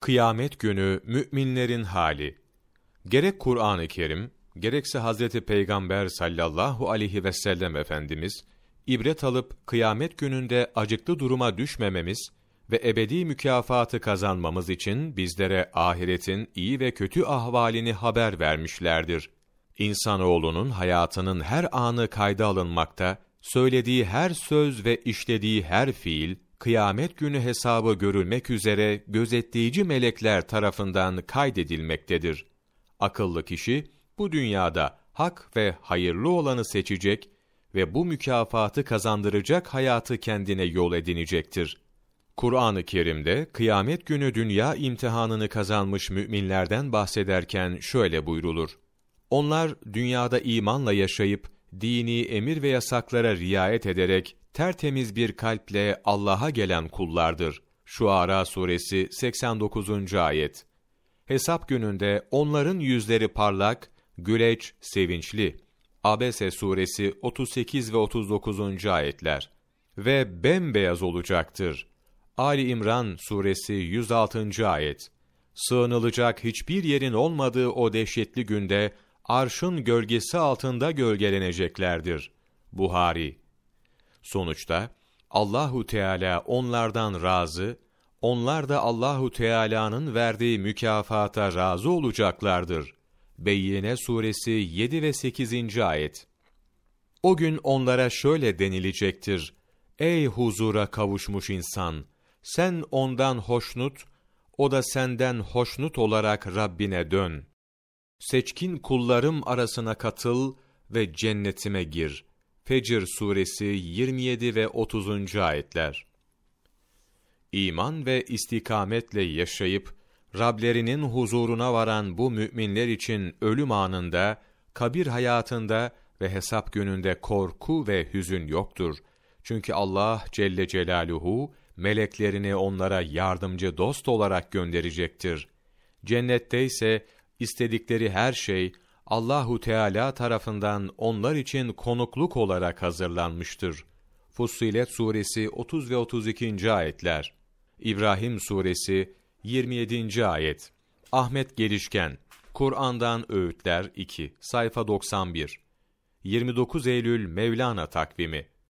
Kıyamet günü müminlerin hali. Gerek Kur'an-ı Kerim, gerekse Hazreti Peygamber sallallahu aleyhi ve sellem Efendimiz, ibret alıp kıyamet gününde acıklı duruma düşmememiz ve ebedi mükafatı kazanmamız için bizlere ahiretin iyi ve kötü ahvalini haber vermişlerdir. İnsanoğlunun hayatının her anı kayda alınmakta, söylediği her söz ve işlediği her fiil, kıyamet günü hesabı görülmek üzere gözetleyici melekler tarafından kaydedilmektedir. Akıllı kişi, bu dünyada hak ve hayırlı olanı seçecek ve bu mükafatı kazandıracak hayatı kendine yol edinecektir. Kur'an-ı Kerim'de kıyamet günü dünya imtihanını kazanmış müminlerden bahsederken şöyle buyrulur: Onlar dünyada imanla yaşayıp, dini emir ve yasaklara riayet ederek, tertemiz bir kalple Allah'a gelen kullardır. Şuara suresi 89. ayet. Hesap gününde onların yüzleri parlak, güleç, sevinçli. Abese suresi 38 ve 39. ayetler. Ve bembeyaz olacaktır. Ali İmran suresi 106. ayet. Sığınılacak hiçbir yerin olmadığı o dehşetli günde, arşın gölgesi altında gölgeleneceklerdir. Buhari. Sonuçta Allahu Teala onlardan razı, onlar da Allahu Teala'nın verdiği mükafata razı olacaklardır. Beyyine suresi 7 ve 8. ayet. O gün onlara şöyle denilecektir: Ey huzura kavuşmuş insan! Sen ondan hoşnut, o da senden hoşnut olarak Rabbine dön. Seçkin kullarım arasına katıl ve cennetime gir. Fecr suresi 27 ve 30. ayetler. İman ve istikametle yaşayıp Rablerinin huzuruna varan bu müminler için ölüm anında, kabir hayatında ve hesap gününde korku ve hüzün yoktur. Çünkü Allah Celle Celaluhu meleklerini onlara yardımcı dost olarak gönderecektir. Cennette ise istedikleri her şey Allahu Teala tarafından onlar için konukluk olarak hazırlanmıştır. Fussilet suresi 30 ve 32. ayetler. İbrahim suresi 27. ayet. Ahmet Gelişken, Kur'an'dan Öğütler 2, sayfa 91. 29 Eylül Mevlana takvimi.